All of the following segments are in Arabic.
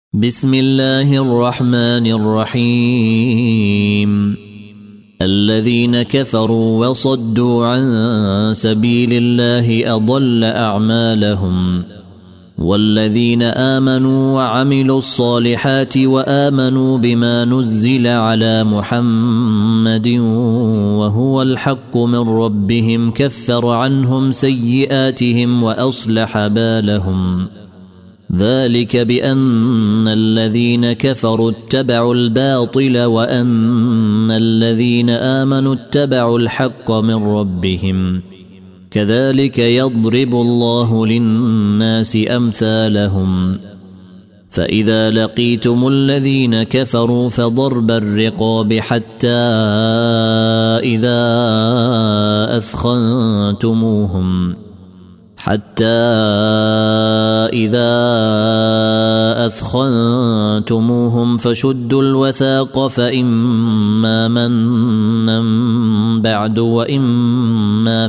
بسم الله الرحمن الرحيم. الذين كفروا وصدوا عن سبيل الله أضل أعمالهم، والذين آمنوا وعملوا الصالحات وآمنوا بما نزل على محمد وهو الحق من ربهم كفر عنهم سيئاتهم وأصلح بالهم. ذلك بأن الذين كفروا اتبعوا الباطل وأن الذين آمنوا اتبعوا الحق من ربهم، كذلك يضرب الله للناس أمثالهم. فإذا لقيتم الذين كفروا فضرب الرقاب حتى إذا أثخنتموهم فشدوا الوثاق، فإما منا بعد وإما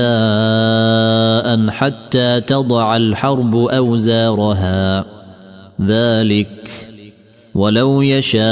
فداء حتى تضع الحرب أوزارها. ذلك ولو يشاء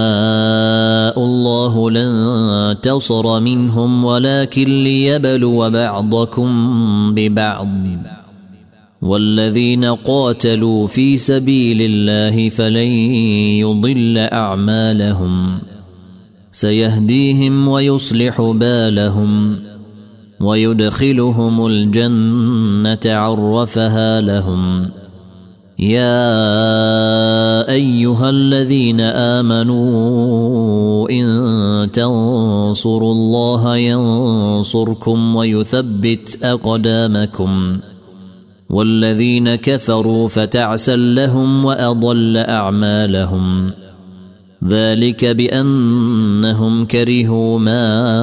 الله لانتصر منهم، ولكن ليبلو بعضكم ببعض. والذين قاتلوا في سبيل الله فلن يضل أعمالهم، سيهديهم ويصلح بالهم ويدخلهم الجنة عرفها لهم. يا أيها الذين آمنوا إن تنصروا الله ينصركم ويثبت أقدامكم، والذين كفروا فتعسا لهم وأضل أعمالهم. ذلك بأنهم كرهوا ما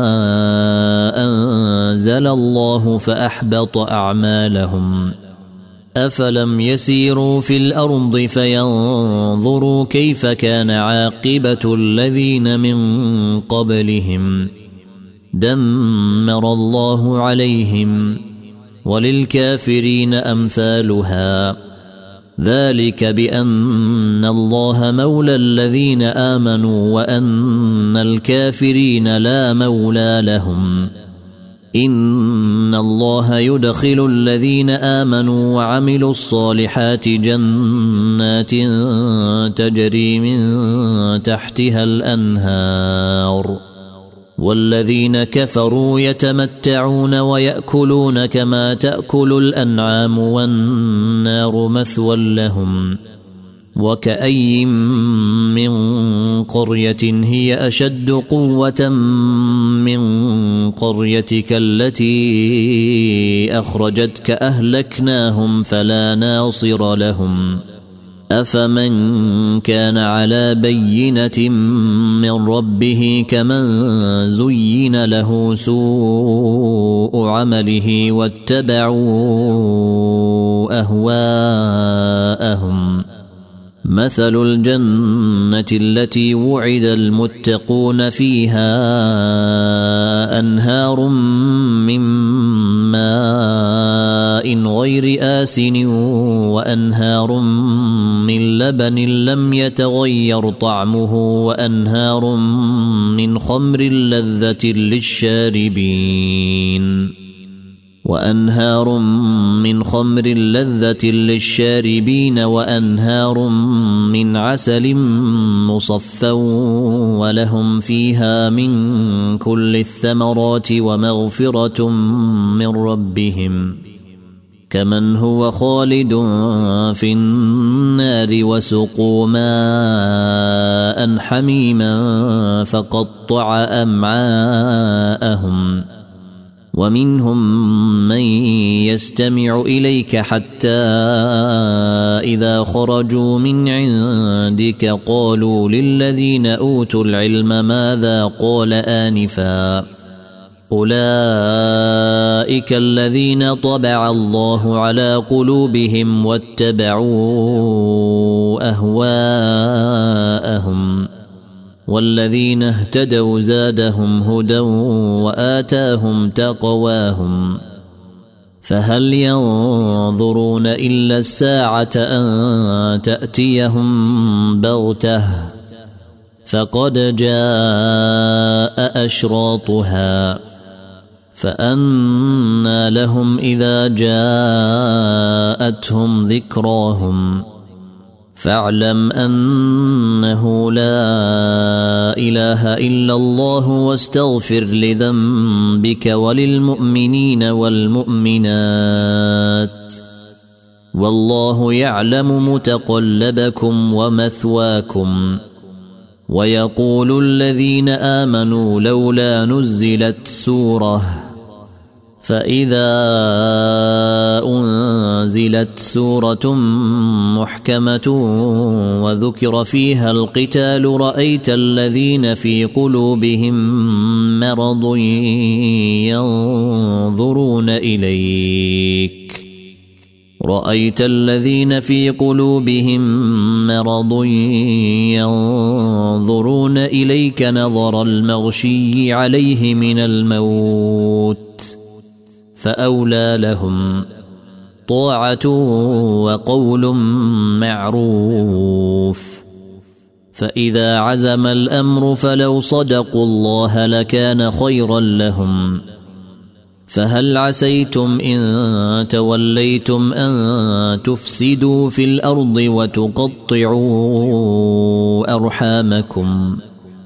أنزل الله فأحبط أعمالهم. أفلم يسيروا في الأرض فينظروا كيف كان عاقبة الذين من قبلهم، دمر الله عليهم وللكافرين أمثالها. ذلك بأن الله مولى الذين آمنوا وأن الكافرين لا مولى لهم. إن الله يدخل الذين آمنوا وعملوا الصالحات جنات تجري من تحتها الأنهار، والذين كفروا يتمتعون ويأكلون كما تأكل الأنعام والنار مثوى لهم. وكأي من قرية هي أشد قوة من قريتك التي أخرجتك أهلكناهم فلا ناصر لهم. أفمن كان على بينة من ربه كمن زين له سوء عمله واتبعوا أهواءهم. مثل الجنة التي وعد المتقون فيها أنهار من ماء غير آسن وأنهار من لبن لم يتغير طعمه وأنهار من خمر لذة للشاربين وأنهار من عسل مصفى ولهم فيها من كل الثمرات ومغفرة من ربهم، كمن هو خالد في النار وسقوا ماء حميما فقطع أمعاءهم. ومنهم من يستمع إليك حتى إذا خرجوا من عندك قالوا للذين أوتوا العلم ماذا قال آنفا، أولئك الذين طبع الله على قلوبهم واتبعوا أهواءهم. والذين اهتدوا زادهم هدى وآتاهم تقواهم. فهل ينظرون إلا الساعة أن تأتيهم بغتة فقد جاء أشراطها فأنى لهم إذا جاءتهم ذكراهم فاعلم أنه لا إله إلا الله واستغفر لذنبك وللمؤمنين والمؤمنات والله يعلم متقلبكم ومثواكم. ويقول الذين آمنوا لولا نزلت سورة فإذا أنزلت سورة محكمة وذكر فيها القتال رأيت الذين في قلوبهم مرض ينظرون إليك نظر المغشي عليه من الموت فأولى لهم طاعة وقول معروف. فإذا عزم الأمر فلو صدقوا الله لكان خيرا لهم. فهل عسيتم إن توليتم أن تفسدوا في الأرض وتقطعوا أرحامكم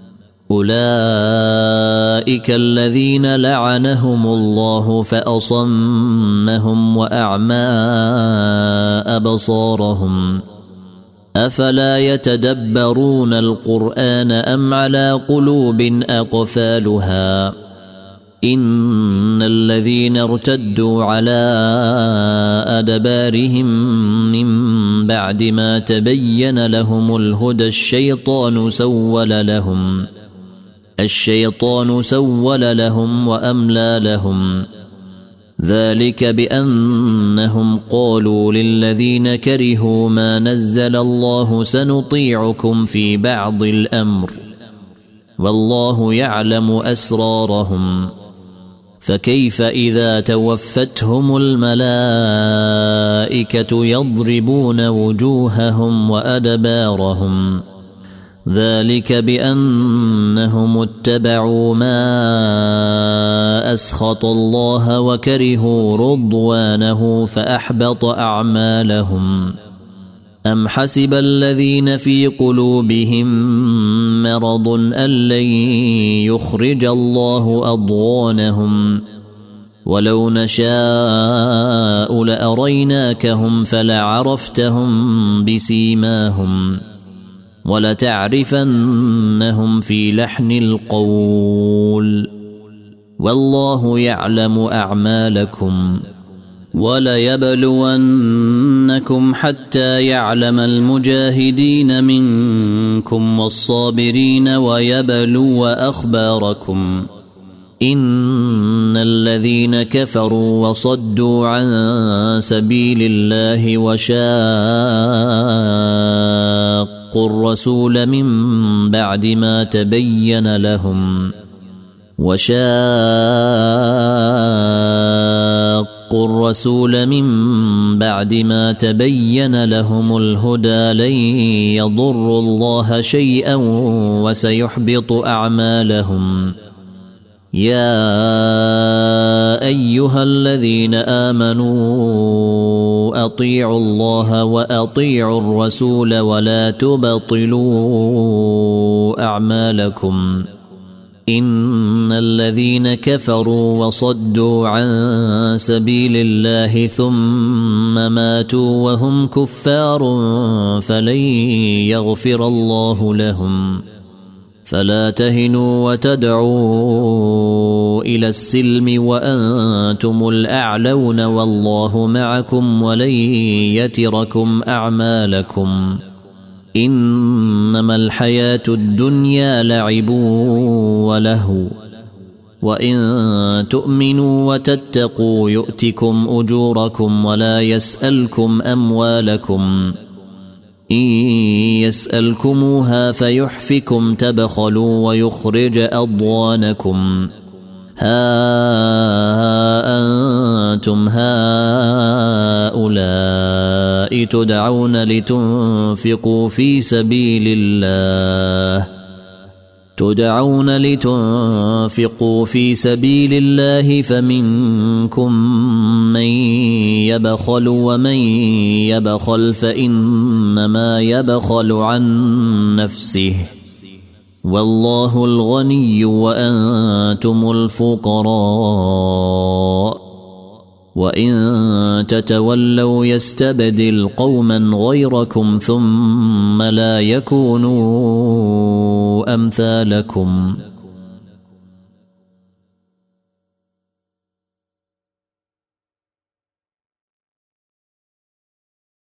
أولئك الذين لعنهم الله فأصمهم وأعمى أبصارهم أفلا يتدبرون القرآن أم على قلوب أقفالها إن الذين ارتدوا على أدبارهم من بعد ما تبين لهم الهدى الشيطان سول لهم وأملى لهم ذلك بأنهم قالوا للذين كرهوا ما نزل الله سنطيعكم في بعض الأمر والله يعلم أسرارهم فكيف إذا توفتهم الملائكة يضربون وجوههم وأدبارهم ذلك بأنهم اتبعوا ما أسخط الله وكرهوا رضوانه فأحبط أعمالهم. أم حسب الذين في قلوبهم مرض أن لن يخرج الله أضغانهم ولو نشاء لأريناكهم فلعرفتهم بسيماهم ولتعرفنهم في لحن القول والله يعلم أعمالكم. وليبلونكم حتى يعلم المجاهدين منكم والصابرين ويبلو أخباركم إن الذين كفروا وصدوا عن سبيل الله وشاقوا الرسول من بعد ما تبين لهم الهدى لن يضروا الله شيئا وسيحبط أعمالهم. يا أيها الذين آمنوا أطيعوا الله وأطيعوا الرسول ولا تبطلوا أعمالكم إن الذين كفروا وصدوا عن سبيل الله ثم ماتوا وهم كفار فلن يغفر الله لهم. فلا تهنوا وتدعوا إلى السلم وأنتم الأعلون والله معكم ولن يتركم أعمالكم. إنما الحياة الدنيا لعب ولهو وإن تؤمنوا وتتقوا يؤتكم أجوركم ولا يسألكم أموالكم إن يسألكموها فيحفكم تبخلوا ويخرج أضغانكم ها أنتم هؤلاء تدعون لتنفقوا في سبيل الله فمنكم من يبخل ومن يبخل فإنما يبخل عن نفسه والله الغني وأنتم الفقراء وإن تتولوا يستبدل قوما غيركم ثم لا يكونوا أمثالكم